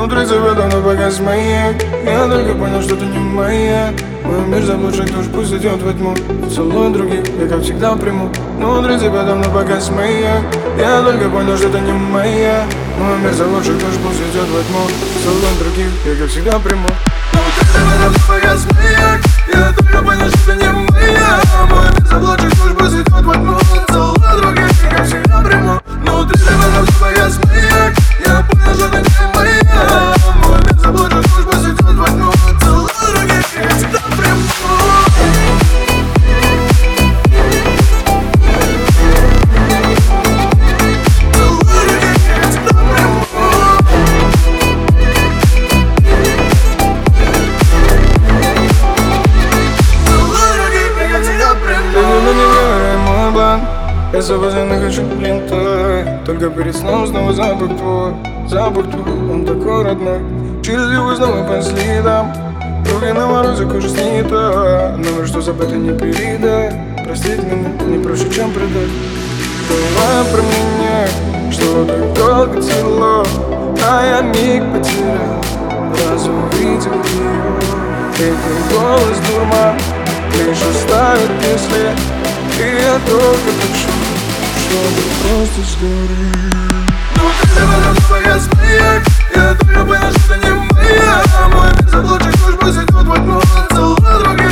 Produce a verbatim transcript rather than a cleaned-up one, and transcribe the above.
Внутри тебя давно погас маяк. Я только понял, что ты не моя. Мой мир заблудших душ пусть идет во тьму. Целую других, я как всегда приму. Внутри тебя давно погас маяк. Я только понял, что ты не моя. Мой мир заблудших душ пусть идет во тьму. Целую других, я как всегда приму. Внутри тебя давно погас маяк. Я только понял, что ты не моя. Мой мир заблудших душ пусть идет во тьму. Целую других, я как всегда приму. Внутри тебя давно погас маяк. Я понял, что ты не моя. Мой мир заблудших душ пусть идет во тьму. Целую других, я как всегда приму. Я свободно хочу, блин, тай. Только перед сном снова запах твой. Запах твой, он такой родной. Через его снова по следам. Руки на морозе, кожа снята. Номер, что забыто, не передай. Простить меня не проще, чем предать. Давай про меня, что так долго тянуло. А я миг потерял, раз увидел его. Этот голос дурман лишь оставит мне след. И я только хочу, чтобы просто сгореть. Внутри тебя давно погас маяк. Я только понял, что ты не моя. Мой мир заблудших душ пусть идет во тьму. Целую других.